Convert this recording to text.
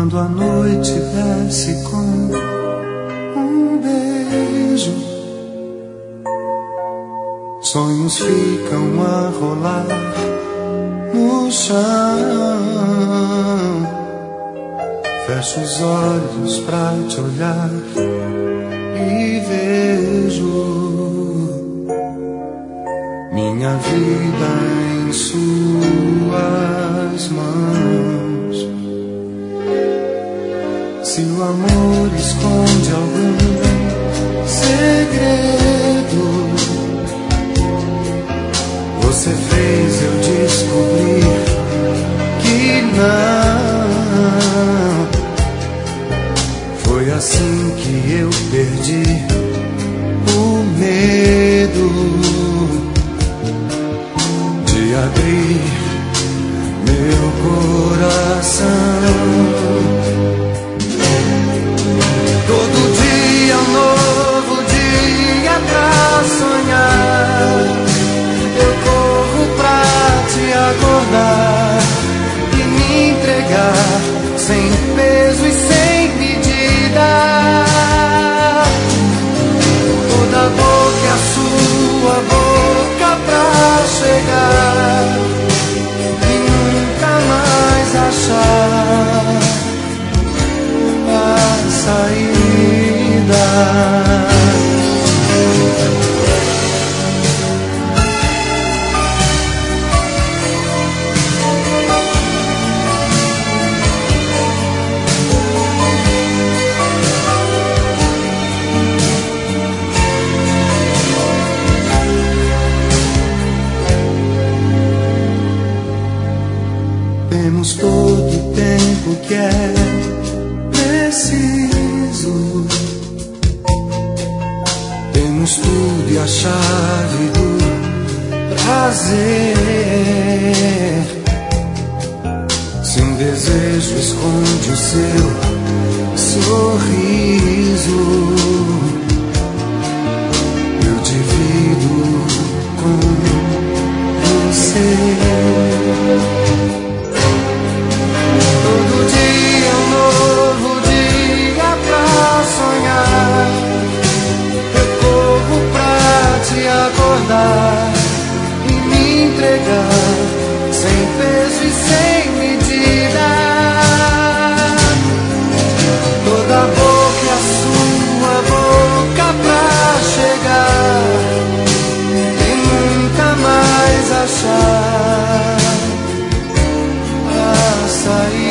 Quando a noite desce com um beijo, sonhos ficam a rolar no chão. Fecho os olhos pra te olhar e vejo minha vida em suas mãos. Se o amor esconde algum segredo, você fez eu descobrir que não. Foi assim que eu perdi o medo de abrir meu coração. Todo dia um novo dia pra sonhar. Eu corro pra te acordar e me entregar sem peso e sem medida. Toda boca é a sua boca pra chegar e nunca mais achar a saída. Temos todo o tempo que é preciso. Temos tudo e a chave do prazer. Se um desejo esconde o seu sorriso, eu divido com você. Todo dia um novo dia pra sonhar. Eu corro pra te acordar e me entregar sem peso e sem medida. Toda boca é a sua boca pra chegar e nunca mais achar a saída.